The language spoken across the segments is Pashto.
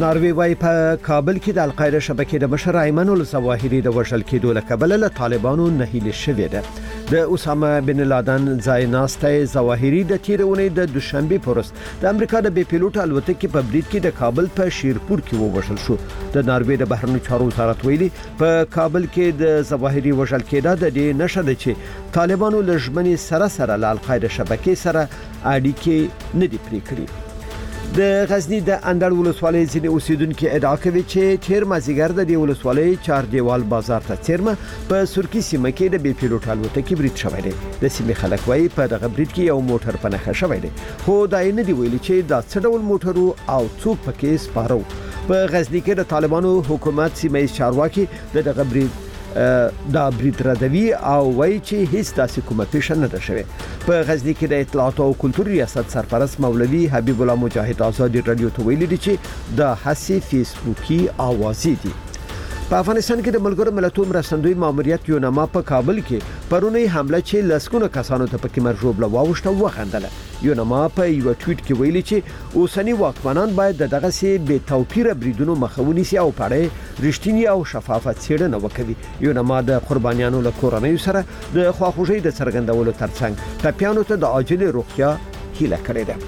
ناروی وايي په کابل کې د القاعده شبکې د مشر ایمن الظواهري د وژل کېدو له کبله له طالبانو نهیلې شوې ده. د اسامه بن لادن ځایناستی ظواهري د تیرونې د دوشنبه پورس د امریکا د بي پیلوټ الوتکې په برید کې د کابل په شیرپور کې ووژل شو. د ناروی د بهرنیو چارو وزارت ویلي په کابل کې د ظواهري وژل کېده د دې نشه ده چې طالبانو لژمنې سره له القاعده شبکې سره اړیکې نه دي پرې کړې. د غزنی د اندړ ولسوالۍ ځینې اوسیدونکو ادعا کوي چې تیر مازیګر د دې ولسوالۍ چار دیوال بازار ته چیرمه په سورکی سیمه کې د بي پیلوټ الوتکې برید شوی دی. د سیمې خلک وایي په دغه برید کې یو موټر په نښه شوی دی، خو دا نه دی ویلي چې دا څه ډول موټر او څوک پکې سپارو. په غزنی کې د طالبانو حکومت سیمه چارواکي دغه برید دا برید ردوي او وایي چې هیڅ داسې کومه پیښه نه ده شوې. په غزنی کې د اطلاعات او کلتور ریاست سرپرست مولوي حبیب الله مجاهد آزادي رادیو ته ویلي دي چې د حسی فیسبوکي اوازې دي. په افغانستان کې د ملګرو ملتونو مرستندوی ماموریت یونما په کابل کې پرونی حمله چې لسکونه کسانو ته پکې مرجوب لواوښته وغندله. یونما په یو ټویټ کې ویلي چې اوسنی واکمنان باید دغه سي بے توپیره بریدونو مخاوني سي او پړې رښتینی او شفافه څېړنه وکړي. یونما د قربانیانو له کورنۍ سره د خواخوږۍ د څرګندولو ترڅنګ ټپيانو ته د عاجل روغتیا هیله کړې ده.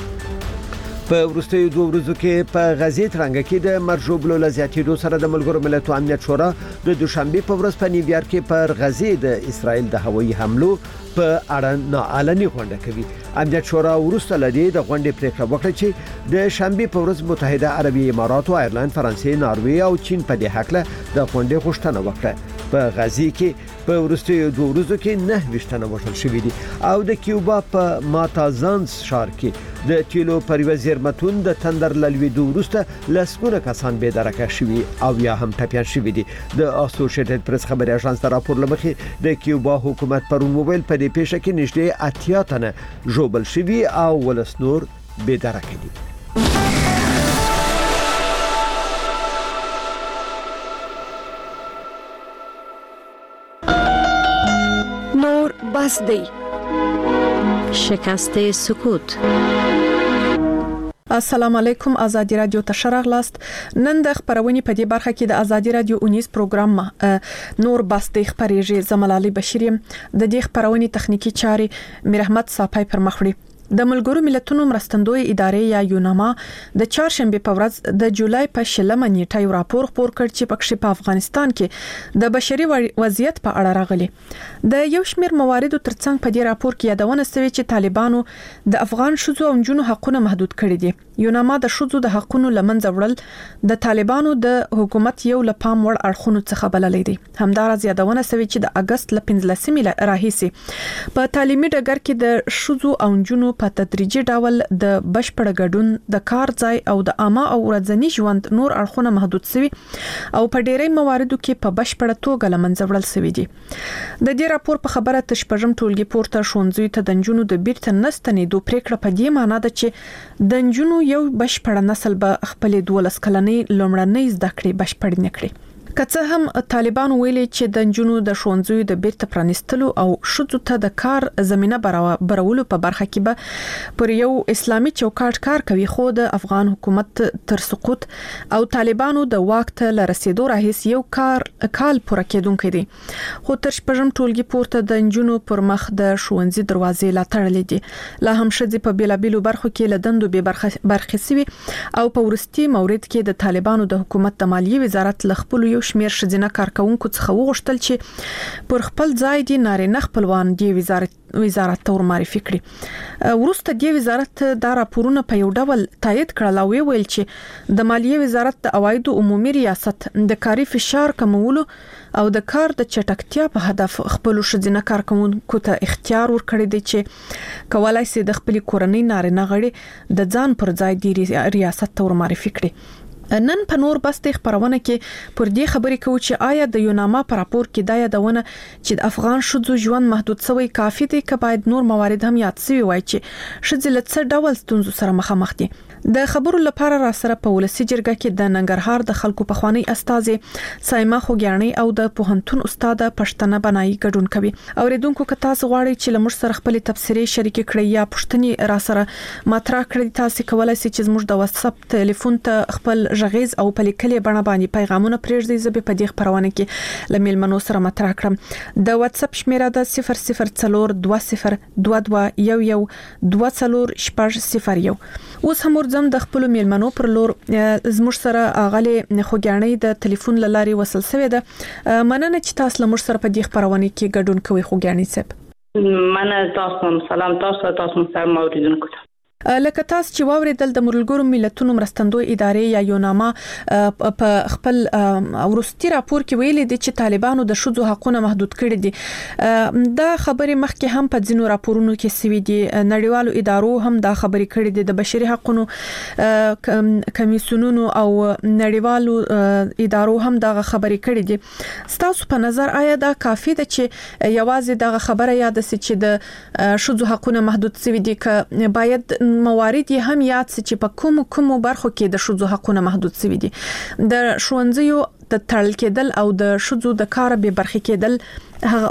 په وروستیو 2 ورځو کې په غزې ترنګ کې د مرجوب له زیاتېدو سره د ملګرو ملتونو امنیت شورا د دوشنبه په ورځ په نیویارک کې پر غزې د اسرائیل د هوایي حملو په اړه ناعلني غونډه کوي. امنیت شورا ورسته لدی د غونډې پریکړه وکړه چې د شنبه په ورځ متحده عربي امارات او ایرلند، فرانسې، ناروې او چین په دې حق له د غونډې غوښتنه وکړه. په غزې کې په ورستیو 2 ورځو کې 9 وشتنه وژل شوې دي او د کیوبا په ماتازانس ښار کې د تیلو پر وزیر متون د تندر لویدو ورسته لسګونه کسان به درکه شوي او یا هم ټپيان شوي دي. د اسوسییټډ پریس خبري اژانس راپور لمخې د کیوبا حکومت پر موبایل په دې پیښه کې نږدې 80 تنه ژوبل شوي او ولسنور به درکه دي. نور بس دی شکست سکوت. السلام علیکم، آزادی رادیو ته شراغلاست. نن د خبرونې په دې برخه کې د آزادی رادیو 19 پروګرام نور بس د خبرېږي زملالي بشیریم. د دې خبرونې تخنیکی چاري مرحمت صافای پر مخوړي. د ملګرو ملتونو مرستندوی ادارې یا یونما د چهارشنبه په ورځ د جولای په 16 نیټه یو راپور خپور کړ چې پکې په افغانستان کې د بشري وضعیت په اړه راغلي. د یو شمېر مواردو ترڅنګ په دې راپور کې یادونه شوې چې طالبانو د افغان ښځو او نجونو حقونه محدود کړي دي. یونما د ښځو د حقونو لمنځه وړل د طالبانو د حکومت یو لپام وړ اړخونو څخه بللې دي. همدارس یادونه شوې چې د اگست ل 15 راهیسي په تعلیمي ډګر کې د ښځو او نجونو په تدریجي ډول د بشپړ ګډون د کار ځای او د عامه او ورځنی ژوند نور اړخونه محدود شوي او په ډېری مواردو کې په بشپړ توګه لمنځه وړل شوي دي. د دې راپور په خبره تشپژم ټولګي پورته شونځوي ته د نجونو د بیرته نستنېدو پریکړه په دې معنی ده چې د نجونو یو بشپړ نسل به خپل 12 کلنې لومړنۍ زده کړې بشپړ نکړي. که څه هم طالبان ویلي چې د نجونو د ښوونځیو د بیرته پرانیستلو او ښځو ته د کار زمينه برابرولو په برخه کې به پر یو اسلامي چوکاټ کار کوي، خو د افغان حکومت تر سقوط او طالبانو د واک ته رسیدو راهیسې یو کال پوره کېدونکې دي. خو تر شپږم ټولګي پورته د نجونو پر مخ د ښوونځي دروازې لا تړلې دي. لا هم ښځې په بیلابیلو برخو کې له دندو به برخه سوي او په ورستي مورید کې د طالبانو د حکومت د مالیې وزارت لخپل یو شمیر ښځینه کارکونکو څخه وغوښتل چې پر خپل ځای دي نارینه خپلوان دی وزارت ته معرفي کړي. ورسته دی وزارت دا راپورونه په یو ډول تایید کړل او ویل چې د مالیې وزارت د عوایدو عمومي ریاست د کاري فشار کمولو او د کار د چټکتیا په هدف خپل ښځینه کارکونکو ته اختیار ورکړي دي چې کولای شي د خپل کورنۍ نارینه غړي د ځان پر ځای دی ریاست ته معرفي کړي. نن په نور بس د خبرونه کې پر دې خبرې کوو چې آیا د یوناما په راپور کې دا یادونه چې د افغان ښځو ژوند محدود شوی کافي دی که باید نور موارد هم یاد شوي وای چې ښځې له څه ډول ستونزو سره مخامخ دي. د خبرو لپاره را سره په ولسی جرګه کې د ننګرهار د خلکو په خوانی استاد سایما خوګیانی او د پوهنتون استاد پښتنه بنای ګډون کوي. اوریدونکو که تاسو غواړئ چې لمر سره خپل تبصرې شریک کړئ یا پښتني را سره مطرح کړئ، تاسو کولای شئ چې زموږ د واتس اپ ټلیفون ته خپل ژغیز او په لیکلي بڼه باندې پیغامونه پرېږدئ. زه په دې خبرونه کې لمیلمنو سره مطرح کړم. د واتس اپ شمیره د 004202112040. اوس هم ورځم د خپل میلمنو پر لور زموږ سره اغلی خوګیانی د ټلیفون لاري وصل شوی ده. مننه چې تاسو لمر سره په دې خبرونه کې ګډون کوئ خوګیانی صاحب. مننه تاسو سلام تاسو سلام اوریدونکو. لکه تاسو چې واوریدل د ملګرو ملتونو مرستندوی ادارې یا یوناما په خپل ورستي راپور کې ویلي دي چې طالبانو د شذو حقوقونه محدود کړي دي. دا خبرې مخکې هم په ځینو راپورونو کې سوي دي. نړیوالو ادارو هم دا خبرې کړي دي. د بشري حقوقو کمیسیونونو او نړیوالو ادارو هم دا خبرې کړي دي. ستاسو په نظر آیا دا کافي ده چې یوازې دا خبره یاد سي چې د شذو حقوقونه محدود سوي دي، که باید موارد هم یاد سي چې په کوم برخو کې د شذو حقوقونه محدود سوي دي؟ د ښوونځیو د تړل کېدل او د شذو د کار به برخې کېدل هغه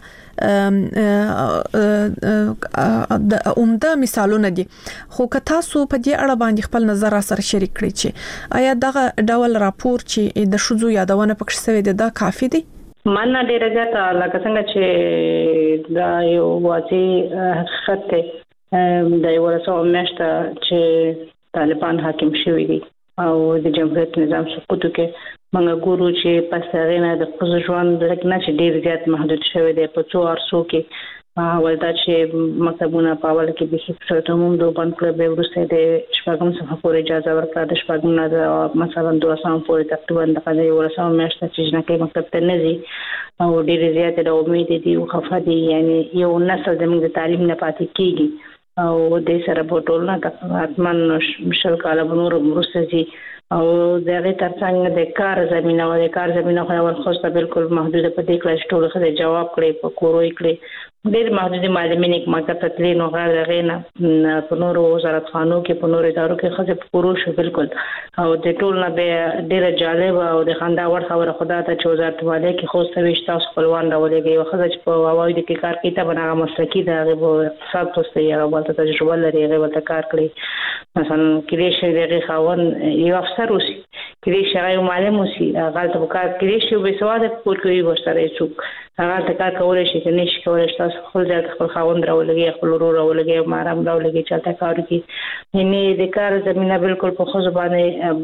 عمده مثالونه دي. خو که تاسو په دې اړه باندې خپل نظر سره شریک کړئ چې آیا دغه ډول راپور چې د شذو یادونه پکې شوی دی دا کافي دی؟ مننه ډیره زیاته. لکه څنګه چې دا یو واقعي حقیقت دی د ورسو میاشته چې طالبان حاکم شوی دي او د جمهوریت نظام سقوط کې موږ ګورو چې پس هغه نه د خپل ژوند لکه چې ډیر زیات محدود شوی دی په څو ارسو کې. ولدا چې مکتبونه په اول کې به هیڅ عموم د بند کړ به ورسته د شپږم صفحه پورې اجازه ورکړه. د شپږم نه مثلا 200 پورې تقریبا د ورسو میاشته چې نه کې مکتب ته نه ځي او ډیر زیات د امید دي او خفه دي. یعنی یو نسل زموږ د تعلیم نه پاتې کیږي او د سره په ټولنه د اتمن مشل کاله بنور مرسزي او دغه ترڅنګ د کار زمينه او د کار زمينه خو ورخصه بالکل محدوده په دې کلاس ټول خدای جواب کړي په کوروي کړي ډېر محدود معلومین یک مکتب تطلیع نو غیر غینا په نورو وزارت خانو کې په نورو ادارو کې خځه پورو شو بالکل او د ټول نه به ډېر جالب او د خندا ور خبره خدا ته چې وزارت والے کې خو سويش تاسو خپلوان راولېږي او خځه چې په واوي د کار کې ته بنا مسلکی د اقتصاد توسته یو بل تجربه لري هغه ته کار کړی. مثلا کلیش دغه خاون یو افسر اوسي کلیش هغه معلم اوسي غلط وکړ کلیش یو به سواد په کوي ورسره څوک هغه ته کار کولای شي چې نشي کولای تاسو خپل ځای خپل خاوند راولګي خپل ورور راولګي مارام راولګي چې تاسو کار کوي. یعنی د کار زمينه بالکل په خو زبانه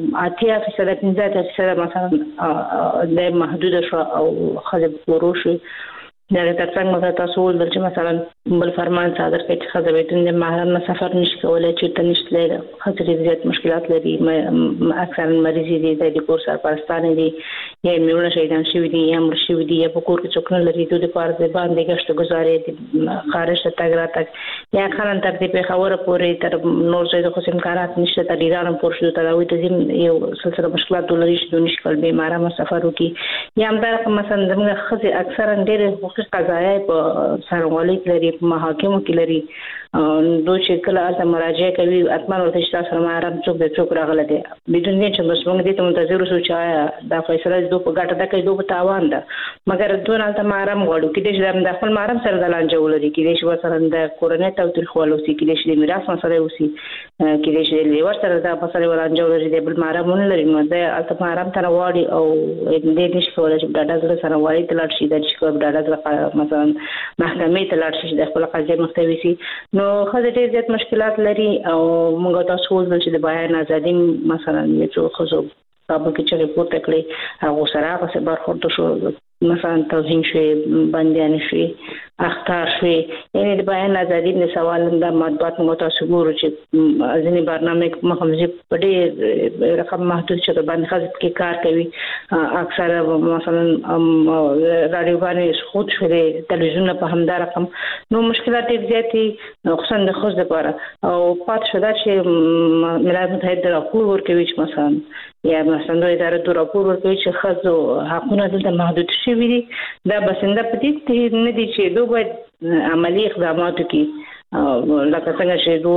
80% مثلا د محدود شو او خځه ورو شو. دا ترڅنګ موږ تاسو ول چې مثلا بل فرمان صادر کړي چې خځه بیتون د محرم سفر نشي کولای چې تنشت لري خځه زیات مشکلات لري اکثر مریضي دي د کور سرپرستانه دي یا میونه شیدان شوی دي یا مر شوی دي یا په کور کې څوک نه لري د پاره د باندې غشت گزارې خارج ته تګ راتګ یا خلن تر دې په خبره پورې تر نور څه د خصم امکانات نشته تر ایران پور شو ته راوي ته یو سلسله مشکلات لري چې د نشکل به مارامه سفر وکي یا هم دا مثلا زموږ خځه اکثر ډېر قضایا په سرمالي لري په محاکمو کې لري دوی چې کله اته مراجعه کوي اتمن ورته چې تاسو محرم څوک راغله دي بدون دې چې مسموږ دې ته منتظر اوسو چې دا فیصله دوی په ګټه ده کوي دوی په تاوان ده مګر دوی نه ته محرم غواړي کې چې د خپل محرم سره د لانجه ولري کې چې مثلا د کورنۍ توتل خپل اوسي کې چې میراث مسله اوسي کې چې لیور سره د مسله ولانجه ولري د بل محرم نه لري نو د اته محرم ته واړي او دې نشي کولای چې ډاډه سره واړي تل شي د چې ډاډه مثلا محکمې ته لاړ شي د خپل قضیه مختوي سي نو خځه ډېر زیات مشکلات لري او موږ تاسو ول چې د بیان ازادي مثلا یو خو کابل کې چې ریپورت کړی هغه سره هغه برخورد شو مثلا توهین شوی باندې شوی اختار شوی یعنی د بیان ازادي نه سوال د مطبوعات موږ تاسو ګورو چې ځینې برنامه مخمزي په ډېر رقم محدود شته باندې خاص کې کار کوي اکثر مثلا رادیو باندې خود شوی تلویزیون په همدا رقم نو مشکلات زیاتې خصوصا د خوځ لپاره او پات شوه چې ملت متحد راپور ورکوي چې مثلا یا مثلا د ادارې د راپور ورکوي چې خځو حقونه دلته محدود شوي دي دا بسنده پدې نه دي چې دوی باید عملی اقدامات وکړي لکه څنګه چې دوی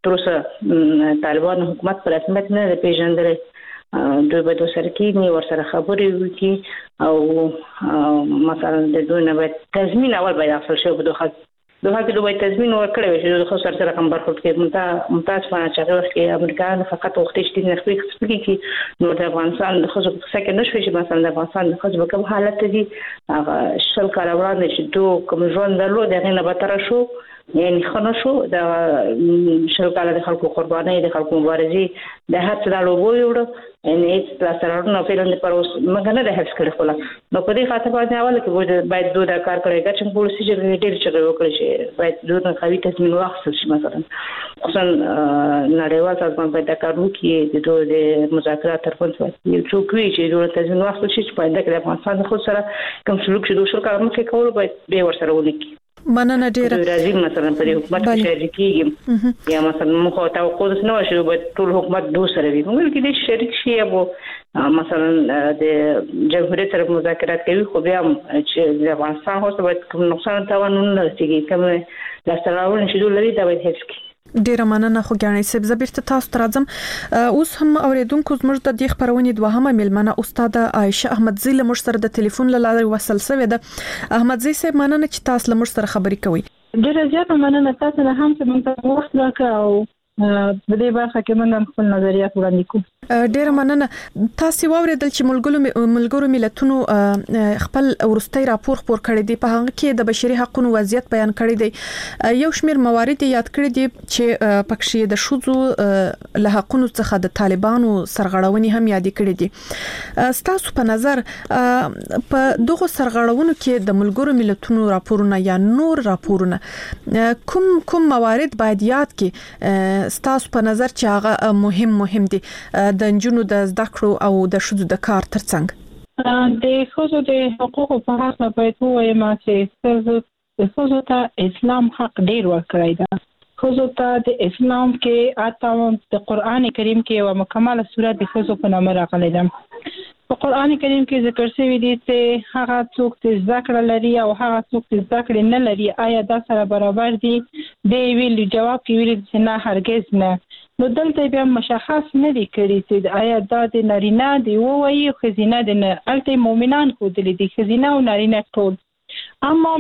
تر اوسه طالبان حکومت پر رسمیت نه پیژندل دوی به دوی سره کېني ورسره خبرې وکړي او مثلا د دوی نه باید تضمین اول باید حاصل شي په دوه کې دوی تضمین ورکړي چې دوی خو سره کوم برخه کې متاسفانه چې هغه وخت کې امریکایان فقط وخت شتي نه خپل کې نو د افغانستان د خو څه نشوي چې مثلا د افغانستان د خو کوم حالت دي هغه شل کال وړاندې چې دوی کوم ژوند درلود دغه نه به تر شو یعنی خنو شو د شل کال د خلکو قرباني د خلکو مبارزي د هر څه له وړو ان هیڅ تاسو نه پیلند پر اوس مګنه د هڅ کړو خلا نو په دې خاطر باندې اول کې باید دوی دا کار کوي چې پولیسي چې ډېر چې وکړي چې باید دوی نه کوي تضمین واخیستل شي مثلا خصوصا نړیوال سازمان باید دا کار وکړي چې دوی د مذاکرات ترڅنګ یو څوک وي چې دوی تضمین واخیستل شي چې باید د افغانستان خو سره کوم سلوک چې دوی شو کار مخکې کول باید به ورسره ونکړي مننه ډیره راځي مثلا په حکومت کې شریک کیږي یا مثلا مخه توقع نه وشي به ټول حکومت دوه سره وي موږ کې شریک شي او مثلا د جمهوریت سره مذاکرات کوي خو بیا چې د افغانستان هوڅ باید کوم نقصان تاوان نه رسیږي کوم لاستراون شي دوی لري دا باید هیڅ کی ډیره مننه خو ګڼې سب زبرته تاسو ترازم اوس هم اوریدونکو زموږ د دې خبرونې دوهمه ملمنه استاد عائشه احمدزی له مش سره د ټلیفون لاله وصل سوې ده احمدزی صاحب مننه چې تاسو له مش سره خبرې کوي ډیره زیاته مننه تاسو نه هم چې موږ وخت راکړ او په دې برخه کې موږ خپل نظریات وړاندې کوو ډیره مننه تاسو واوریدل چې ملګرو ملتونو خپل ورستۍ راپور خپور کړی دی په هغه کې د بشري حقوقو وضعیت بیان کړی دی یو شمېر موارد یاد کړی دي چې پکښې د شوزو له حقوقو څخه د طالبانو سرغړونې هم یاد کړی دي تاسو په نظر په دغه سرغړونو کې د ملګرو ملتونو راپورونه یا نور راپورونه کوم موارد باید یاد کړي تاسو په نظر چې هغه مهم دي د انجونو د زده کړو او د شذو د کار ترڅنګ د خصوصو د حقوقو په اړه باید وایم چې خصوصو ته اسلام حق ډیر ورکړی دا خصوصو ته د اسلام کې آتا د قران کریم کې یو مکمله سورۃ د خصوصو په نامه راغلی ده په قران کریم کې ذکر شوی دی چې هغه څوک چې ذکر لري او هغه څوک چې ذکر نه لري آیا دا سره برابر دي دی ویل جواب کې ویل چې نه هرگز نه نو دلته بیا مشخص نه دي کړی چې آیا دا د نارینه دی وایي خزینه د نه الته مؤمنان خو دي خزینه او نارینه ټول اما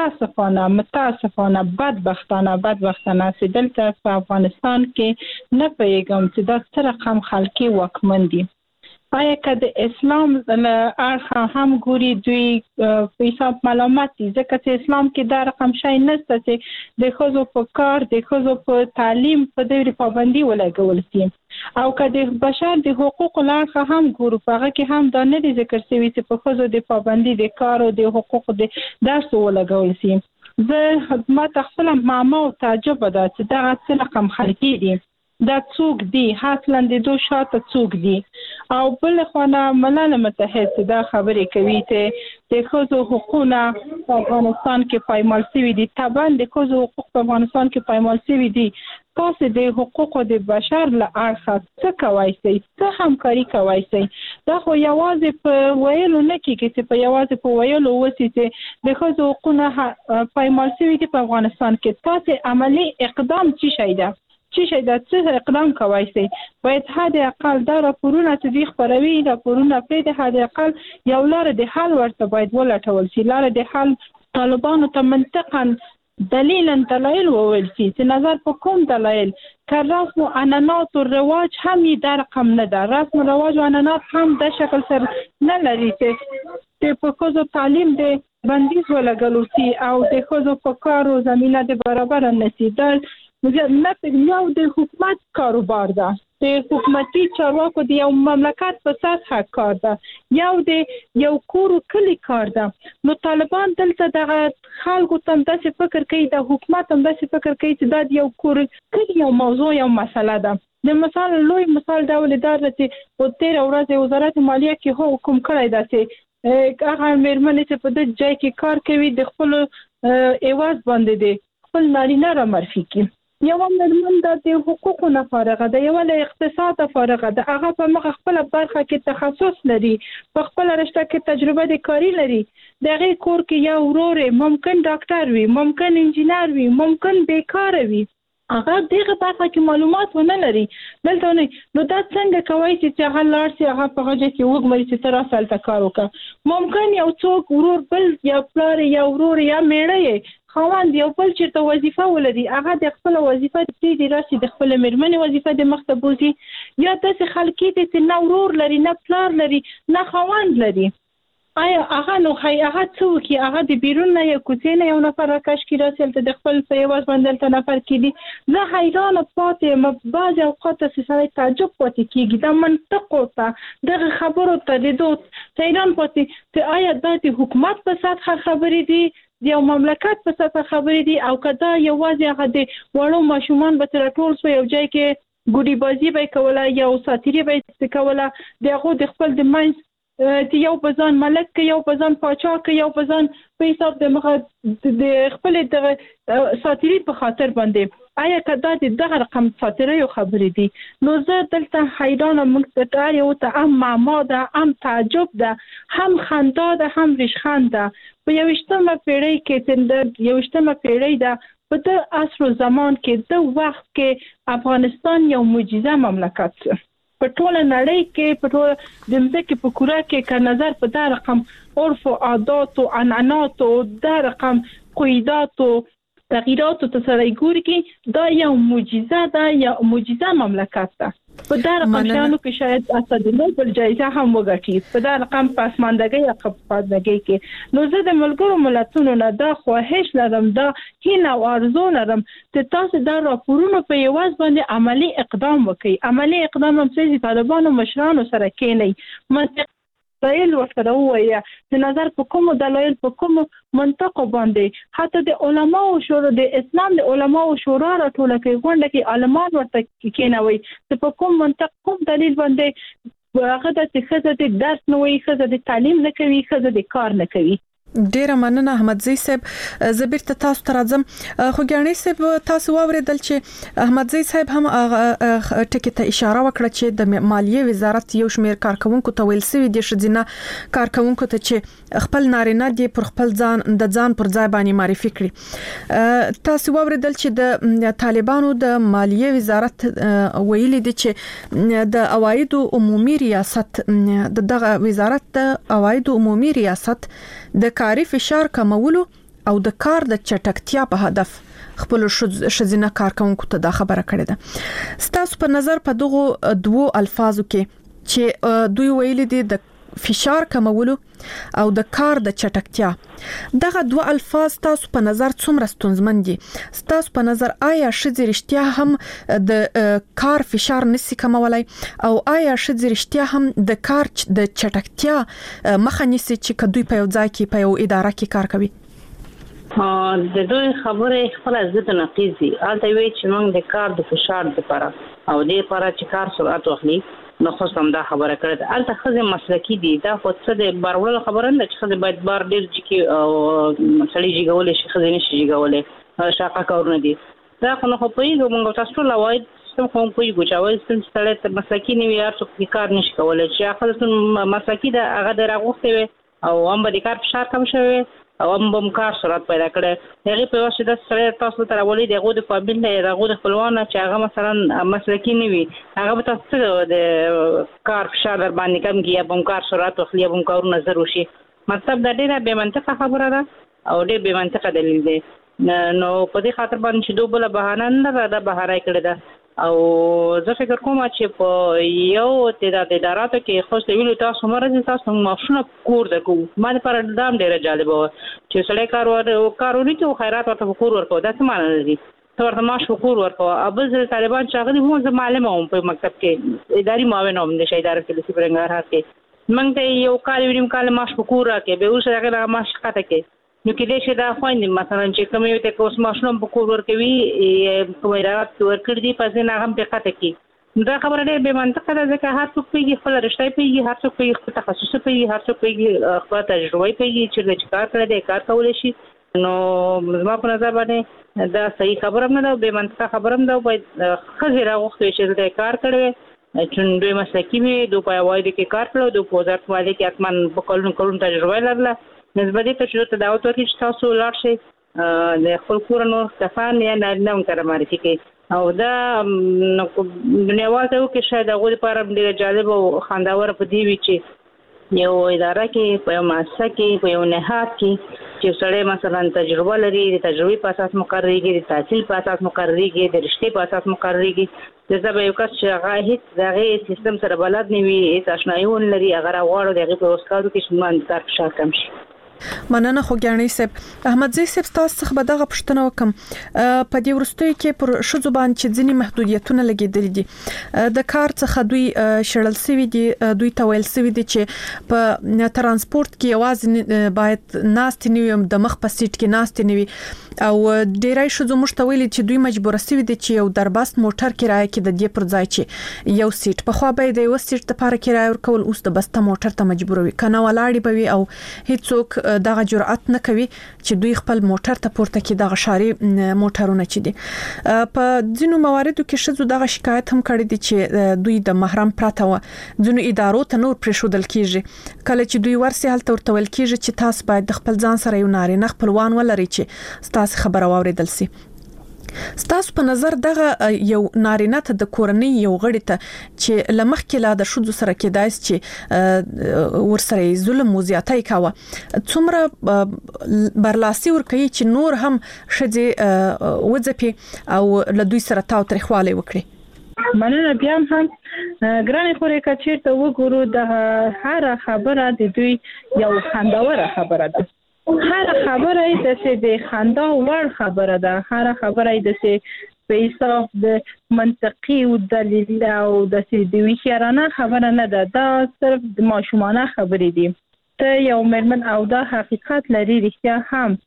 متاسفانه بدبختانه چې دلته په افغانستان کې نه پیغام چې دا څه رقم خلکي وکمن دي آیا که د اسلام اړخ هم ګوري دوی په حساب معلومات دي ځکه چې اسلام کې دا رقم شای نشته چې د ښځو په کار د ښځو په تعلیم په دې پابندي ولګول شي او که د بشر د حقوقو اړخ هم ګورو په هغه کې هم دا نه دي ذکر شوی چې په ښځو د پابندي د کار او د حقوقو د درس ولګول شي زه ما خپل ماما او تعجب ده چې دا څه رقم خلکي دي دا څوک دي حاصلاً د دوه شاته څوک دي او بل خونه ملل متحد دا خبرې کوي چې د ښځو حقوقونه په افغانستان کې پایمال شوي دي طبعا د ښځو حقوق په افغانستان کې پایمال شوي دي تاسو د حقوقو د بشر له اړخه څه کوئ څه همکاري کوئ دا خو یوازې په ویلو نه کېږي چې په یوازې په ویلو وسی چې د ښځو حقوقونه پایمال شوي دي په افغانستان کې تاسو عملی اقدام څه شي ده څه اقدام کوي سي باید حد اقل دا راپورونه چې دی خبروي راپورونه په د حد اقل یو لار د حل ورته باید ولټول شي لار د حل طالبانو ته منطقاً دلیل وویل شي چې نظر په کوم دلایل که رسم و عنعنات و رواج هم یې دا رقم نه ده رسم و رواج و عنعنات هم د شکل سر نه لري چې په ښځو تعلیم د بندیز ولګول شي او د ښځو په کار او زمینه د برابر نه شي دا یو د حکومت کاروبار ده د حکومتي چارواکو د یو مملکت په سطح کار ده یو کور کلی کار ده نو طالبان دلته د خلکو تم داسې فکر کوي د حکومت تم داسې فکر کوي چې دا یو کور کلی یو موضوع یو مسله ده د مثال لوی مثال دا ولدار چې په 13 ورځې وزارت مالیه کې حکم کړی ده چې هغه مېرمنې چې په دې ځای کې کار کوي د خپل ایواز باندې دي خپل نارینه را معرفي کړي یو مېرمن د حقوقو نه فارغه ده یو له اقتصاد فارغه ده هغه په مخ خپل برخه کې تخصص لري په خپل رشته کې تجربه د کاری لري دغه کور کې یو ورور ممکن ډاکټر وي ممکن انجینر وي ممکن بیکار وي هغه دغه برخه کې معلومات ونه لري دلته نه نو دا څنګه کوي چې هغه لار سي هغه په هغه کې وګوري چې تر اصل کار وکړي ممکن یو څوک ورور بل یا پلار یا ورور یا میړه خوان دی خپل چې ته وظیفه ولري هغه د خپل وظیفه د راسي د خپل مرمنې وظیفه د مختبوزي یا د خلکې د نه ورور لري نه پلار لري نه خوان لري آیا هغه نو هغه څوک هغه د بیرون نه یو کوڅې نه یو نفر راکش کی راسي د خپل په یواز باندې ته نفر کیدی زه حیران پاتې بعض اوقات څه سره تعجب پاتې کیږي د منطق او د خبرو ته د دوت حیران پاتې ته آیا د حکومت په سطح خبرې دي یو مملکت په سطح خبرې دي او کدا یوازې هغه د وړو ماشومان به تر ټول سو یو ځای کې ګوډي بازی به کوله یا ساتيري به کوله دغه د خپل د ماینس چې یو بزان ملک کې یو بزان پاچا کې یو بزان په حساب د خپل د ساتيري په خاطر باندې آیا کدا دغه رقم ساتيري یو خبرې دي نو زه دلته حیران مقتدر یو ته معما ده تعجب ده هم خندا ده هم ریشخند ده په یوشتمه پیړۍ کې د یوشتمه پیړۍ ده په د عصر زمان کې د وخت کې افغانستان یو معجزه مملکت په ټول نړۍ کې په ټول د مځکې په کره کې که نظر په دا رقم عرف او عادات او عنعنات او دا رقم قیودات او تغییرات او تصریګور کې دا یو معجزه ده یا معجزه مملکت ده په دا رقم شانو کې شاید اسد نوبل جایزه هم وګټي په دا رقم پسماندګي یا خپادګي کې نو زه د ملګرو ملتونو نه دا خواهش لرم دا هیله او ارزو لرم چې تاسو دا راپورونه په یواز باندې عملی اقدام وکړي عملی اقدام هم چې طالبانو مشرانو سره کېني منطق دلایل ورته وایي چې نظر په کوم دلایل په کوم منطق باندې حتی د علماو شورا د اسلام د علماو شورا راټول کوي غونډه کې عالمان ورته کېنوي چې په کوم منطق کوم دلیل باندې هغه د خزه د درس نه وي خزه د تعلیم نه کوي خزه د کار نه کوي ډیره مننه احمدزی صاحب زبیر ته تاسو ترازم خو ګڼې صاحب تاسو واوریدل چې احمدزی صاحب هم ټکی ته اشاره وکړه چې د مالیه وزارت یو شمېر کارکونکو ته ویل سوي دي شذینه کارکونکو ته چې خپل نارینه دي پر خپل ځان د ځان پر ځای باندې معرفي کړي تاسو واوریدل چې د طالبانو د مالیه وزارت ویلي دي چې د عواید عمومي ریاست دغه وزارت د عواید عمومي ریاست د کاري فشار کمولو او د کار د چټکتیا په هدف خپل شذینه کارکونکو ته دا خبره کړې ده ستاسو په نظر په دغه دوه الفاظو کې چې دوی ویلي دي د فشار کمولو او د کار د چټکتیا دغه دوه الفاظ تاسو په نظر څومره ستونزمن دي تاسو په نظر آیا شذې رښتیا هم د کار فشار نسی کمولای او آیا شذې رښتیا هم د کار د چټکتیا مخه نیسي چې کدوې په یو ځای کې په یو اداره کې کار کوي د دوی خبره خپل ضد نقیض دي البته وی چې موږ د کار د فشار لپاره او د لپاره چې کار سرعت واخلي نو خو هم دا خبره کړې ده البته خزه مسلکی دي دا خو څه د بارول خبره نه چې خزه باید بار ډیر چې او مسلې جګولې شي خزه نشي جګولې شاقه کارونه دي دا خو نو په یوه موږ تاسو لا وای سم کوم په یوه چاوي سم ستړی تر مسلکی نه وي چې کار نشي کولای چې خزه مسلکی دا هغه دراغوسته او هم به کار فشار کم شوی او هم کار سرعت پیدا کړي هغه په واسطه د سره تاسو تر اولي دغه د فامیل نه دغه د خپلوان چې هغه مثلا مسلکی نه وي هغه به تاسو د کار فشار در باندې کم کیه بم کار سرعت او خلیه بم کار نظر وشي مطلب د ډیره به منطقه خبره ده او ډیره به منطقه دلیل دی نو په دې خاطر باندې چې دوبله بهانه نه ده بهاره کړی ده او زه فکر کوم چې په یو تعداد اداراتو کې خو څه ویلو تاسو مرزي تاسو ماشونه کور د کو ما پر دام ډیره جالب و چې سړی کارونه کې خیرات ورته کور ورکو دا څه معنی لري ورته معاش کور ورکو ابل طالبان چې هغه موږ معلمه هم په مکتب کې اداري معاون هم د شیدار کې د سپرنګار هڅه موږ ته یو کال وینم کال معاش کور راکې به اوس هغه معاش خاطه کې نو کې دې چې دا خويندې مثلا چې کوم یو ته کوس ماشوم په کور ورکوي کوم رات ورکړ دي پسې نه هم په خاطه کې دا خبره ډېر به منطقه ده ځکه هر څوک پیږي خپل رښتیا پیږي هر څوک پیږي خپل تخصص پیږي هر څوک پیږي خپل تجربه پیږي چې د کار کړی دی کار کولای شي نو زما په نظر باندې دا صحیح خبره نه ده به منطقه خبره نه ده باید خزر غوښتي چې د کار کړی چې دوی مسلکی وي دوی په وایي کې کار کړو دوی په وزارت باندې کې اتمن په کلون تجربه لرله نسبت ته چې دعوت ورکړي چې تاسو لاړ شئ د خپل کورونو کسان یا نه سره معرفي کوي او دا نو نوازه وکړي شاید هغه لپاره ډېر جالب او خنداور په دی وی چې یو اداره کې په یو مؤسسه کې په یو نهاد کې چې سړی مثلا تجربه لري د تجربې په اساس مقرریږي د تحصیل په اساس مقرریږي د رشتې په اساس مقرریږي د زبې یو کس چې هغه هیڅ دغه سیستم سره بلد نه وي هیڅ آشنایي ونه لري هغه راوړو دغه په وسکارو کې شمن تر فشار کم شي. مننه خو ګراني صاحب احمد زی صاحب تاسو څخه به دغه پښتنه وکم په دې ورستۍ کې پر شذ باندې چې ځینی محدودیتونه لګیدل دي د کار څخه دوی شړل سوي دي دوی تویل سوي دي چې په ترانسپورت کې आवाज باید ناست نیوم د مخ په سیټ کې ناست نیوي او ډیرای شذ مشتویل چې دوی مجبور سوي دي چې یو دربست موټر کرایه کې د دې پر ځای چې یو سیټ په خو به د یو سیټ لپاره کرایه ورکول اوس د بسته موټر ته مجبور وي کنه ولاړی بوي او هیڅوک دغه جرأت نه کوي چې دوی خپل موټر ته پورته کې د غشاري موټرونه چي دي په ځینو مواردو کې شذ دغه شکایت هم کړی دي چې دوی د محرم پراته و ځینو ادارو ته نور پرېښودل کیږي کله چې دوی ورسي هلته ورته ول کیږي چې تاسو باید د خپل ځان سره یو نارینه خپلوان ولري چې تاسو خبره واوریدل سي. ستاسو په نظر دغه یو نارینه ته د کورنۍ یو غړي ته چې لمخ کې لا د شذ سره کېدای چې ورسره ظلم او زیاتۍ کاوه څومره برلاسي ورکوي چې نور هم شذې وځپي او له دوی سره تاو تریخواله وکړي. مننه بیا هم ګرانې خورې کچیر ته وګورو د هر خبره د دوی یو خنداوره خبره ده هر خبره د خندا وړ خبره ده هر خبره د په حساب د منطقي او دلیل او د ویشرانه خبره نه ده دا صرف د ماشومانه خبرې دي ته یو مرمن او دا حقیقت لري رښتیا هم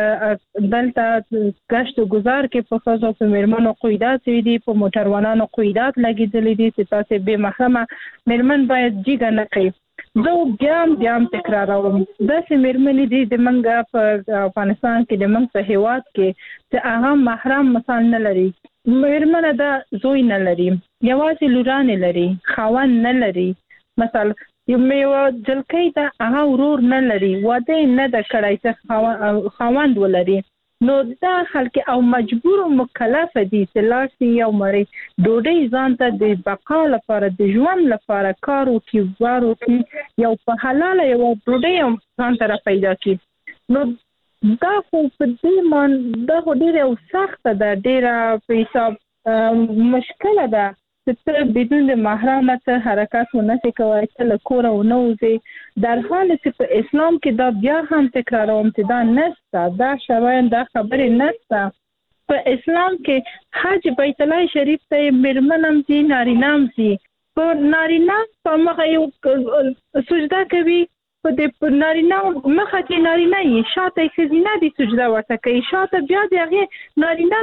په دلته گشت و گذار کې په خاصو په مرمنو قیدات وي دي په موټروانانو قیدات لګیدلې دي چې تاسو به محرمه مرمن باید جګه نه کوي زه بیا تکراروم د سیمرمنې دي د منګه په افغانستان کې د منګ په هیواد کې چې هغه محرم مثال نه لري مرمنه دا زوی نه لري یوازې لوران لري خاوند نه لري مثال یو میو جلکې دا هغه ورور نه لري واده نه د کړای چې خاوند ولري نو دا خلک او مجبور او مکلف دي چې لاسي یو مری ډوډۍ ځان ته د بقا لپاره د ژوند لپاره کار او کیوارو کې یو په حلاله یو ډوډۍ ځان ته پیدا کی نو دا خو په دې مان دا ډیره او سخت ده ډیره په حساب مشکله ده چې بدون د محرم ته حرکت ونه کوي چې له کور او نوځي در حال چې په اسلام کې دا بیا هم تکراروم چې دا نسته دا شوان دا خبرې نسته په اسلام کې حج بیت الله شریف ته مرمنم دي نارینام دي په نارینه په مخه یو سجده کوي په دې نارینه مخه کې نارینه یې شاته خزینه دي سجده ورته کوي شاته بیا دغه نارینه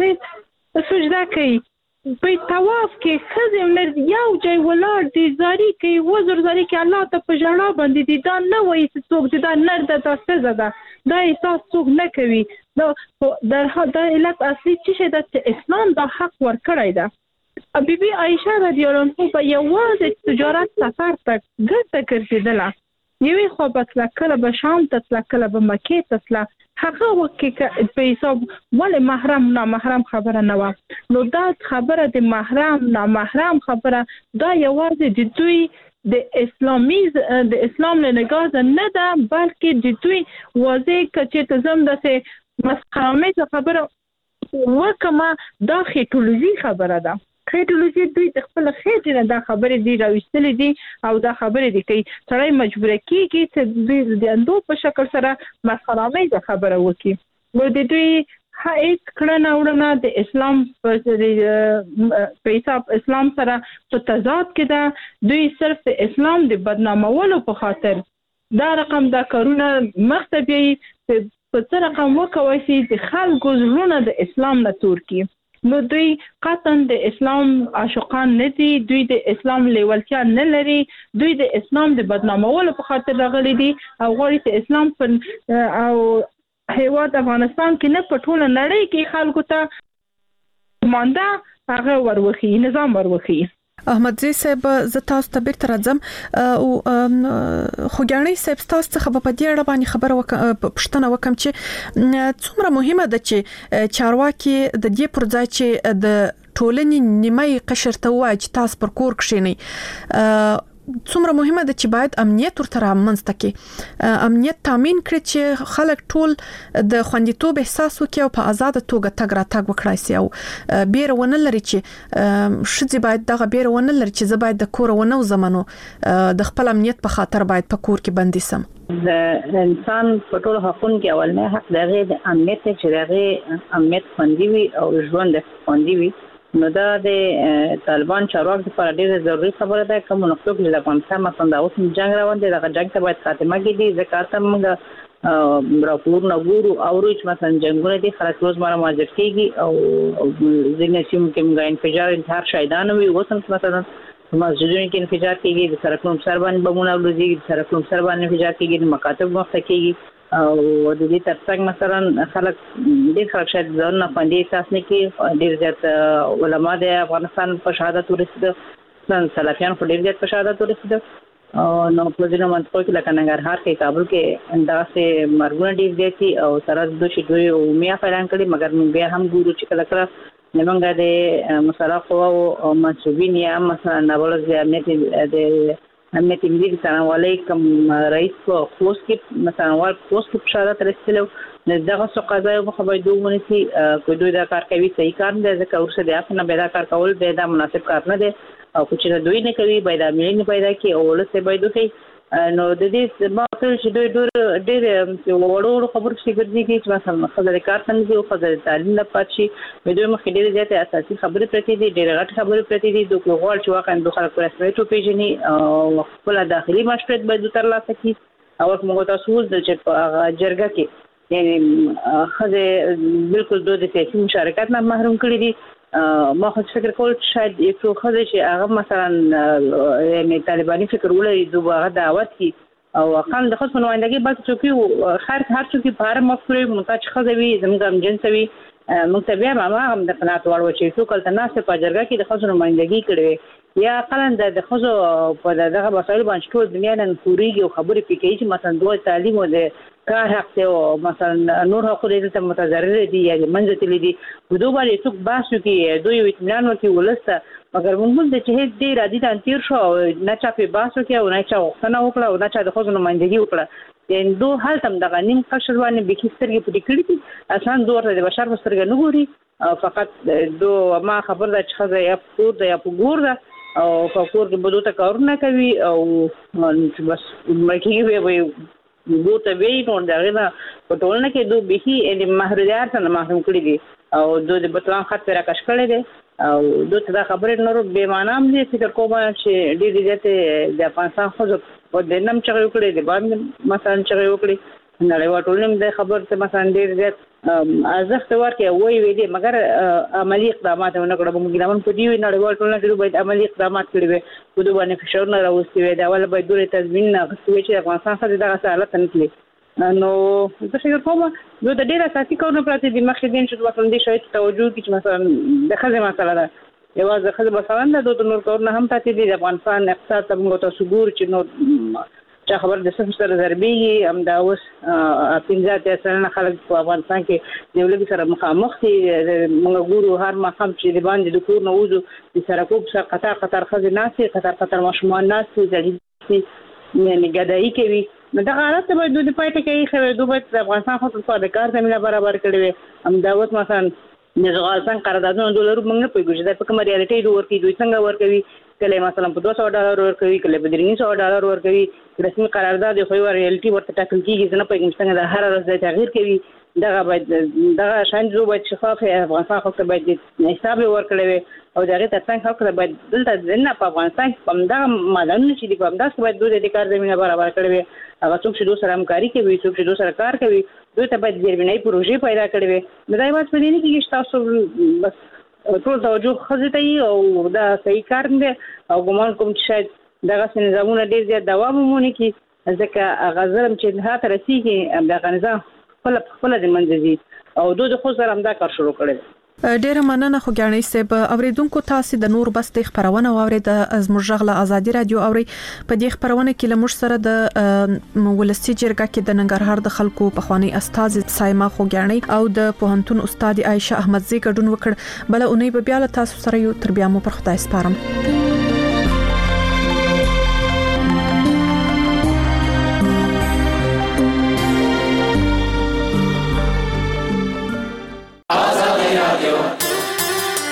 دغه سجده کوي په طواف کې خزم لر یو ځای ولاړ دي زاری کوي وزر زاری کې الله ته په ژړا باندې دي دا نه وایي چې څوک دا نر د تاسو زده دا احساس څوک نه کوي دا در حد علت اصلي چې د اسلام د حق ورکړی ده بیبي عائشه رضی الله عنها په یوازې تجارت سفر ته ګټه ګرځیدله یوې خو به کله به شام ته کله به مکې ته هغه وخت کې په حساب ول محرم نامحرم خبره نه و نو دا خبره د محرم نامحرم خبره دا یوازې د دوی د اسلام له نگاه نه ده بلکې د دوی واضح کچې ته زم د مسخره خبره وکما دا خیټولوژي خبره ده خیټولوژي دوی د خپل خېټه نه دا خبره دی راوستل دي او دا خبره دی کوي سړی مجبور کیږي چې د اندو په شکل سره مسخره خبره وکړي نو د دوی هیڅ کړنه وړنه د اسلام په حساب اسلام سره په تضاد کې ده دوی صرف د اسلام د بدنامولو په خاطر دا رقم دا کارونه مختبي په څه رقم وکوي چې د خلکو زړونه د اسلام نه تور کی نو دوی قطعا د اسلام عاشقان نه دي دوی د اسلام لیوالتیا نه لري دوی د اسلام د بدنامولو په خاطر راغلي دي او غواړي چې اسلام په او هیواد افغانستان کې نه په ټوله نړۍ کې خلکو ته مانده هغه وروخي نظام وروخي احمدزي صاحب زه تاسو ته بیرته راځم او خوګانی صاحب تاسو څخه په دې اړه باندې خبره پښتنه وکم چې څومره مهمه ده چې چارواکي د دې پر ځای چې د ټولنې نیمه قشر ته وایي چې تاسو پر کور کښینی څومره مهمه ده چې باید امنیت ورته رامنځته کړي امنیت تامین کړي چې خلک ټول د خوندیتوب احساس وکړي او په آزاد توګه تګ راتګ وکړي سي او بیرونه لري چې شذ باید دغه بیرونه لري چې زه باید د کور ونه زمانو د خپل امنیت په خاطر باید په کور کې بندي سم د انسان په ټول حقوقو کې اولنې حق د امنیت چې دغه امنیت خوندي وي او ژوند خوندي وي نو دا د طالبان چارواکو لپاره ډېره ضروري خبره ده کوم نقطه کې د افغانستان مثلا د اوس جنگ روان دي دغه جنگ ته باید خاتمه کړي ځکه چې موږ راپور نه ګورو او چې مثلا جنگونه دي خلک روزمره مواجه کیږي او ځینې سیمو کې موږ انفجار انتحار شهیدان وي اوس مثلا مسجدونو کې انفجار کیږي د سرکونو سربان بمونه ولوزي د سرکونو سربان انفجار کیږي د مکاتب مخ ته کیږي او د دې ترڅنګ مثلا خلک ډېر خلک شاید ځان نه خوندي احساس نه کوي ډېر زیات علما د افغانستان په شهادت ورسېدل سلفیان په ډېر زیات په شهادت ورسېدل نو په ځینو منطقو کې لکه ننګرهار کې کابل کې انداسه مرګونه ډېر دي او سره د دوی او میا اعلان کړي مګر موږ بیا هم ګورو چې کله کله نمنګ د مسلح او منسوبین یا مثلا نابلغ د امنیت ملي ثانوالي کوم رئیس په خوست کې مثلا خوست کې شهادت رسېدل نو دغه څه قضايا په باید دومره چې دوی دا کار کوي صحیح کار نه ځکه ورسره د افغان به دا کار کول به دا مناسب کار نه دی او چې دوی نه کوي باید امنیت نه پیدا کوي او ولسه باید دوی نو د دې ما ته چې دوی ډېر وړو خبرو شي ګرځي چې مثلا خبره کار څنګه او خبره تعلیم نه پاتې دوی مخ ډېر زیات اساسي خبره پرتی دي ډېر غټ خبره پرتی دي دوی غواړي چې واقعا د خلکو رسمیت پیژني او خپل داخلي مشورت باید تر لاسه کی او موږ تاسو د جرګه کې یعنی خزه بالکل د سیاسي مشارکت نه محروم کړی دي ما خو فکر کول شاید یو خزه چې هغه مثلا یعنی طالباني فکر ولري دوه دعوت کی او خان د خصو نمائندګي بس چې هر څوک په هر مفکورې مونږ خزه وي زموږ جنسوي مکتبیا ما هم د قناعت وړ چې ټول کله ناس په جرګه کې د خصو نمائندګي کړي یا قلند د خصو په دغه مسایل باندې ټول دنیا نن پوریږي او خبرې پکې چې مثلا دوه تعلیم او د کار حق ته او مثلا نور حقوق ته متضرر دي یا منځ ته دي په دوه باندې څوک باسو کې دوی اطمینان ورکړي ولسته مګر موږ د چې دې را دي د انتیر شو نه چا په باسو کې او نه چا وختنه وکړه او نه چا د خصو نمائندګي وکړه یعنی دوه حال تم دغه نیم قشر باندې به کیسترګي پټی کړی دي اصلا دوه د بشر مسترګ نه ګوري فقط دوه ما خبر ده چې خزه یا پور ده یا پور ده او په کور کې بده تا کارونه کوي او بس مکیږي وي دوه ته وی نو دغه په ټولنه کې دوه به د محدودیت څخه محروم کړی دي او دوه د بطلان خط پر راکښ کړی دي او دوه دا خبره نور به معنی دي فکر کوم چې ډېر دې د افغانستان خو په دنم چې وکړي د باندې مثلا چې وکړي نړیوال ټولنه د خبر ته مثلا ډېر زیات ارزښت ورکړي وای وی دي مګر عملی اقدامات نه کړو موږ ګرامن په دې نړیوال ټولنه کې باید عملی اقدامات کړی وي په دوه باندې فشار نه راوستي وي دا ول باید دوی تضمین نه غوښتي چې افغانستان څخه دغه حالت نه کړي نو زه فکر کوم نو د ډېر اساسي کارونه پراته دي مخکې دین چې مثلا دې شاید توجه کې چې مثلا د خزه مسله ده یوازې خزه مثلا د نور کارونه هم پاتې دي د افغانستان اقتصاد ته موږ تاسو ګور چې نو چې خبر د صفر سره ضربېږي هم دا اوس 15 خلک په افغانستان کې د ولګي سره مخامخ دي موږ ګورو هر مقام چې د باندې د کور نه وځو د سرکوب سره قطار خزه ناسي قطار ماشومان ناسي ځلې یعنی ګدایي کوي نو دا حالت به د پاتې کوي خو د دوی د افغانستان خو په کار زمينه برابر کړي وي هم دا اوس مثلا د افغانستان قراردادونه $2 موږ په ګوښه د کوم ریالټي ورکړي دوی څنګه ورکوي کله مثلا په $200 ورکوي کله په $300 ورکوي رسمي قرارداد خو ریالټي ورته ټاکل کیږي نه په څنګه د هر ورځ د تغییر کوي دغه باید دغه شان جو باید شفاف افغانستان خو ته باید حساب ورکړي وي او دغه ترڅنګ خو ته باید دلته نه په افغانستان په دغه مالونه چې په همداسې باید دوی د کار زمينه برابر کړي وي هغه څوک چې دوی سره همکاري کوي څوک چې دوی سره کار کوي دوی ته باید ځینې پروژې پیدا کړي وي دا یو څه نه کیږي تاسو بس ټول توجه خزته او دا صحیح کار نه او ګمان کوم چې شاید دغه نظامونه ډیر زیات دوام ومونی کی ځکه غزرم چې هات رسیږي د نظام خپل د منځي او دوی خو سره هم دا کار شروع کړي ډیره مننه خو ګڼې سب اوریدونکو تاسو د نور بس د خبرونه واوري د ازموږغله ازادي رادیو اوري په دې خبرونه کې لمر سره د ولسی جرګه کې د ننګرهار د خلکو په خواني استاد سایما خو ګڼې او د پوهنتون استاد عائشه احمدزي ګډون وکړ بل اونۍ به بیا له تاسو سره یو تر بیا مو پر خدای سپارم